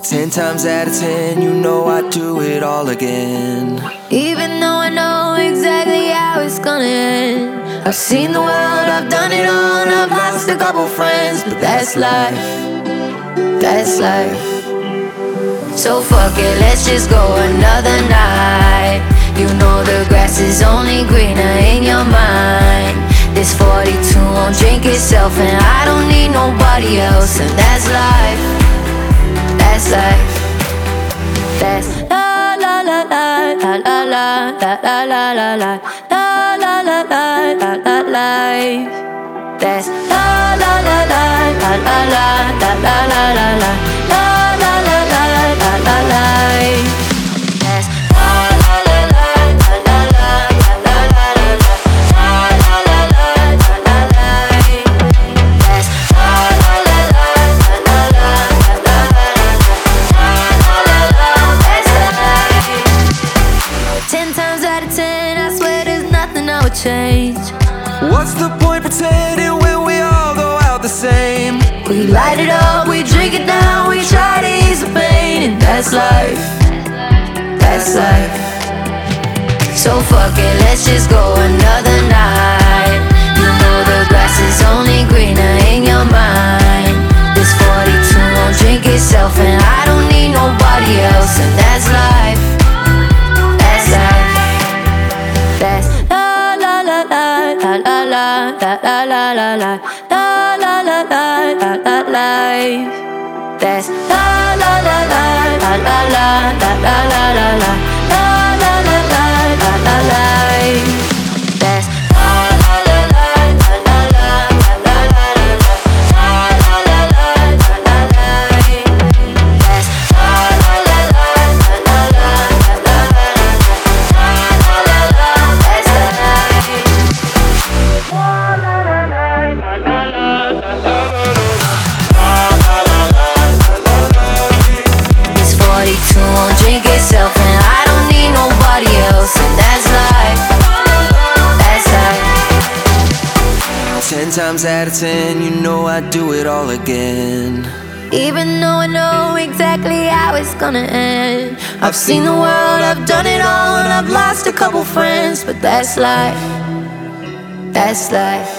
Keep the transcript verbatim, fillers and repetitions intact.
Ten times out of ten, you know I'd do it all again. Even though I know exactly how it's gonna end. I've seen the world, I've done it all, and I've lost a couple friends. But that's life, that's life. So fuck it, let's just go another night. You know the grass is only greener in your mind. This forty-two won't drink itself, and I don't need nobody else. And that's life, that's life. That's la la la la la la la la la la la la la la la la la life. That's la la la la la la la la la la la la la la la la la life. That's la la la la la la la la la la la la la life. That's la la la la la la la la la. Ten times out of ten, I swear there's nothing I would change. What's the point pretending when we all go out the same? We light it up, we drink it down, we try to ease the pain. And that's life, that's life. So fuck it, let's just go another night. You know the grass is only greener in your mind. This forty-two won't drink itself, and I don't need nobody else. And that's life, that's life. That's la la la la la la la la la la la la la la la la la life. That's la la la la la la la la la la la la la la la la la life. That's la la la la la la la la la la la la la la life. That's la la la la la la la la la la la that's life. This forty-two won't drink itself, and I don't need nobody else. And that's life, that's life. Ten times out of ten, you know I'd do it all again. Even though I know exactly how it's gonna end. I've seen the world, I've done it all, and I've lost a couple friends. But that's life, that's life.